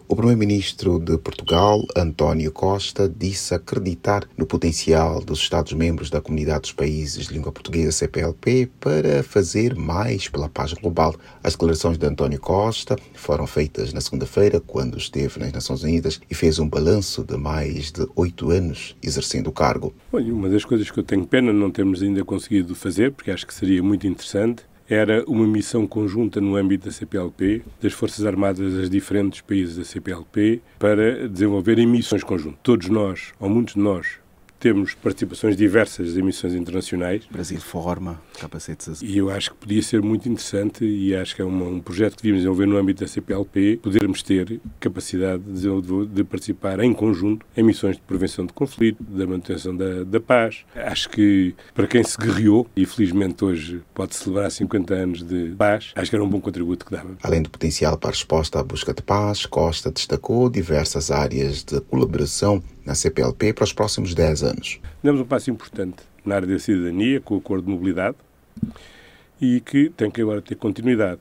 O primeiro-ministro de Portugal, António Costa, disse acreditar no potencial dos Estados-membros da Comunidade dos Países de Língua Portuguesa, CPLP, para fazer mais pela paz global. As declarações de António Costa foram feitas na segunda-feira, quando esteve nas Nações Unidas e fez um balanço de mais de 8 anos exercendo o cargo. Olha, uma das coisas que eu tenho pena não termos ainda conseguido fazer, porque acho que seria muito interessante, era uma missão conjunta no âmbito da CPLP, das Forças Armadas dos diferentes países da CPLP, para desenvolver missões conjuntas. Todos nós, ou muitos de nós, temos participações diversas em missões internacionais. O Brasil forma capacetes assim. E eu acho que podia ser muito interessante, e acho que é um projeto que devíamos desenvolver no âmbito da CPLP, podermos ter capacidade de participar em conjunto em missões de prevenção de conflito, da manutenção da paz. Acho que, para quem se guerreou, e felizmente hoje pode celebrar 50 anos de paz, acho que era um bom contributo que dava. Além do potencial para a resposta à busca de paz, Costa destacou diversas áreas de colaboração na CPLP para os próximos 10 anos. Demos um passo importante na área da cidadania, com o Acordo de Mobilidade, e que tem que agora ter continuidade,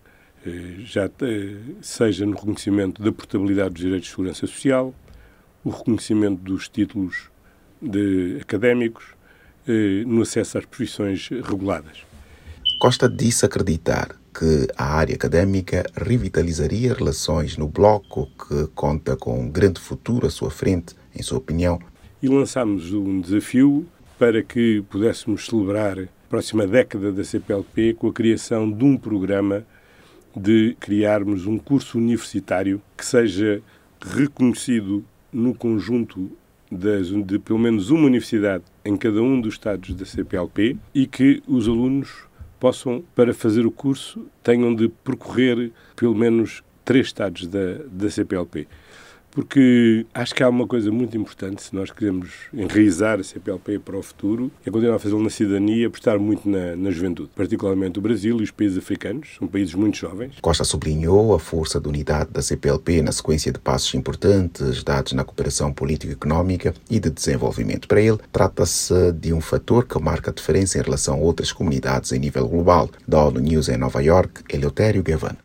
seja no reconhecimento da portabilidade dos direitos de segurança social, o reconhecimento dos títulos académicos, no acesso às profissões reguladas. Costa disse acreditar que a área académica revitalizaria relações no bloco, que conta com um grande futuro à sua frente, em sua opinião. E lançámos um desafio para que pudéssemos celebrar a próxima década da CPLP com a criação de um programa de criarmos um curso universitário que seja reconhecido no conjunto de pelo menos uma universidade em cada um dos estados da CPLP, e que os alunos possam, para fazer o curso, tenham de percorrer pelo menos 3 estados da CPLP. Porque acho que há uma coisa muito importante, se nós queremos enraizar a CPLP para o futuro, é continuar a fazê-lo na cidadania, apostar muito na juventude, particularmente o Brasil e os países africanos, são países muito jovens. Costa sublinhou a força de unidade da CPLP na sequência de passos importantes dados na cooperação político-económica e de desenvolvimento. Para ele, trata-se de um fator que marca a diferença em relação a outras comunidades em nível global. Da ONU News em Nova Iorque, Eleutério Gavan.